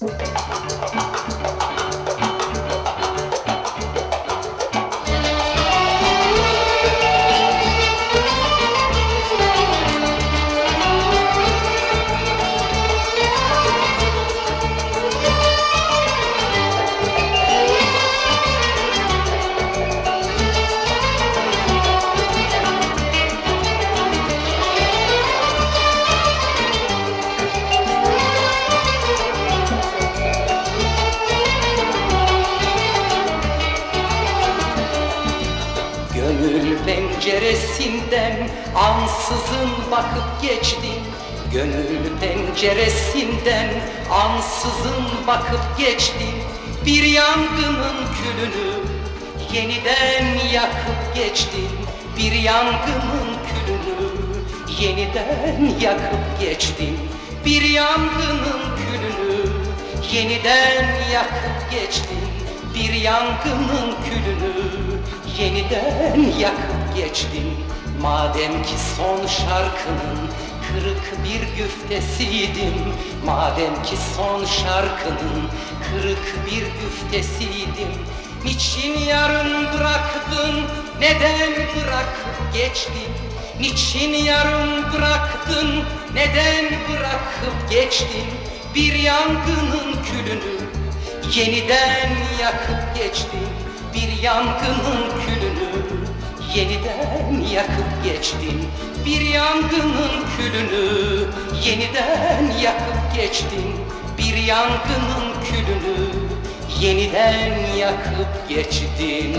Gönül penceresinden ansızın bakıp geçtin. Gönül penceresinden ansızın bakıp geçtin. Bir yangının külünü yeniden yakıp geçtin. Bir yangının külünü yeniden yakıp geçtin. Bir yangının külünü yeniden yakıp geçtin. Bir yangının külünü yeniden yakıp geçtin. Madem ki son şarkının kırık bir güftesiydim, madem ki son şarkının kırık bir güftesiydim, niçin yarım bıraktın, neden bırakıp geçtin? Niçin yarım bıraktın, neden bırakıp geçtin? Bir yangının külünü yeniden yakıp geçtin. Bir yangının külünü yeniden yakıp geçtin. Bir yangının külünü yeniden yakıp geçtin. Bir yangının külünü yeniden yakıp geçtin.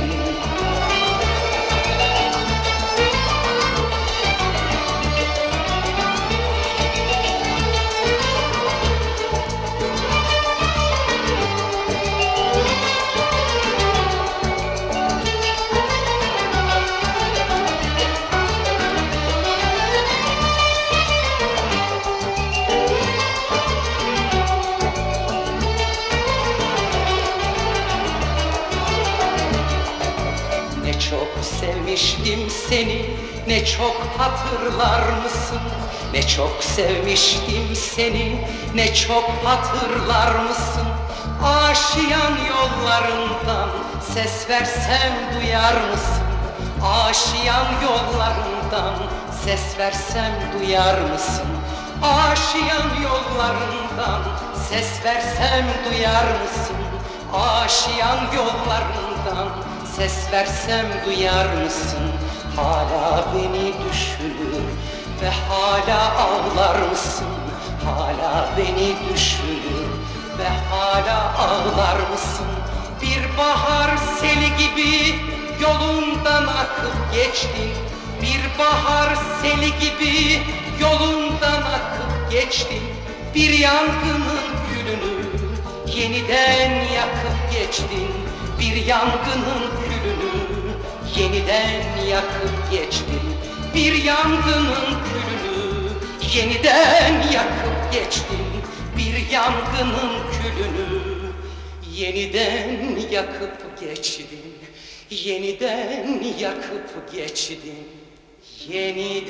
Ne çok sevmiştim seni, ne çok hatırlar mısın? Ne çok sevmiştim seni, ne çok hatırlar mısın? Aşiyan yollarından ses versem duyar mısın? Aşiyan yollarından ses versem duyar mısın? Aşiyan yollarından ses versem duyar mısın? Aşiyan yollarından ses versem duyar mısın? Hala beni düşünür ve hala ağlar mısın? Hala beni düşünür ve hala ağlar mısın? Bir bahar seli gibi yolundan akıp geçtin. Bir bahar seli gibi yolundan akıp geçtin. Bir yangının külünü yeniden yakıp geçtin. Bir yangının külünü yeniden yakıp geçtin. Bir yangının külünü yeniden yakıp geçtin. Bir yangının külünü yeniden yakıp geçtin. Yeniden yakıp geçtin.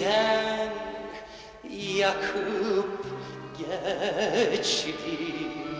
Yeniden yakıp geçtin.